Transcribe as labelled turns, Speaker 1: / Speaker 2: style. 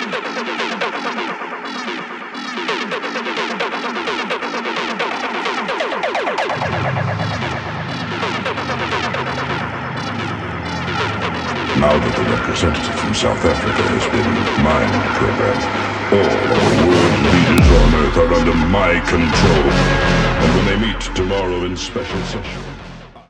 Speaker 1: Now that the representative from South Africa has been mind-programmed, all of the world leaders on Earth are under my control. And when they meet tomorrow in special session...